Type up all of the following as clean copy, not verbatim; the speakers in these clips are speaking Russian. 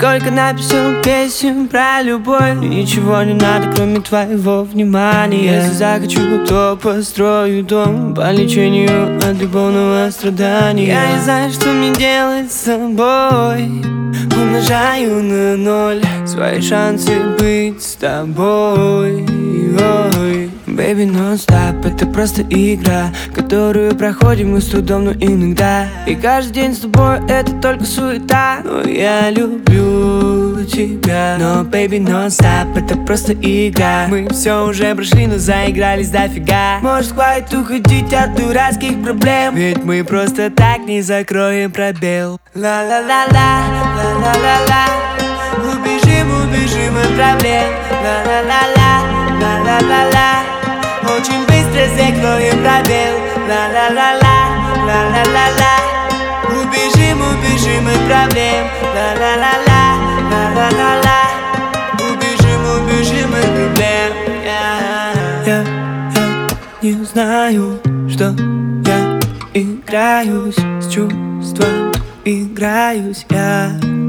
Сколько напишу песен про любовь, и ничего не надо, кроме твоего внимания. Если захочу, то построю дом по лечению от любовного страдания. Я не знаю, что мне делать с собой. Умножаю на ноль свои шансы быть с тобой. Ой. Baby, non-stop, это просто игра, которую проходим мы с трудом, но иногда. И каждый день с тобой это только суета. Но я люблю тебя. Но, baby, non-stop, это просто игра. Мы все уже прошли, но заигрались дофига. Может, хватит уходить от дурацких проблем, ведь мы просто так не закроем пробел. Ла-ла-ла-ла, ла-ла-ла-ла. Убежим от проблем. Ла-ла-ла-ла, ла-ла-ла-ла. Очень быстро закроем пробел. Ла-ла-ла-ла, ла-ла-ла-ла. Убежим от проблем. Ла-ла-ла-ла, ла-ла-ла-ла. Убежим от проблем. Я не знаю, что я играюсь с чувством, играюсь я.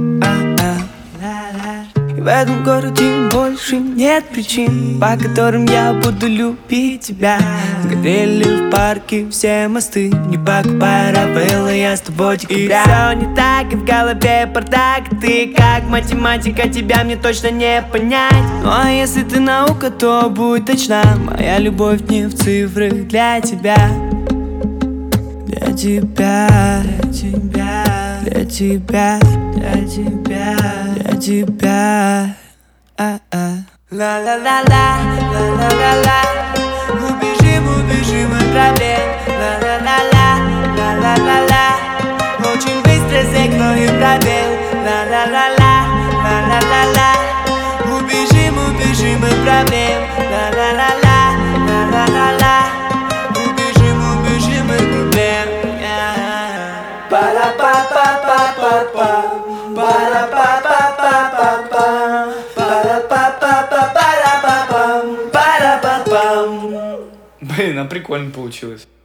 В этом городе больше нет причин, по которым я буду любить тебя. Сгорели в парке все мосты, не покупая Равелла, я с тобой декабря. И все не так, и в голове бардак. Ты как математика, тебя мне точно не понять. Ну а если ты наука, то будь точна. Моя любовь не в цифрах для тебя. Для тебя, для тебя, для тебя, для тебя, для тебя. Ла-ла-ла-ла, ла-ла-ла-ла. Убежим от проблем. Ла-ла-ла-ла, ла-ла-ла-ла. Очень быстро закроем пробел. Ла-ла-ла-ла, ла-ла-ла-ла. Убежим от проблем. Ла-ла-ла-ла, ла-ла-ла-ла. Убежим от проблем. Пара-па-па-па-па-па. Пара-па-па-па-па-па. Пара-па-па-па-па-па-пам. Пара-па-пам. Блин, а прикольно получилось.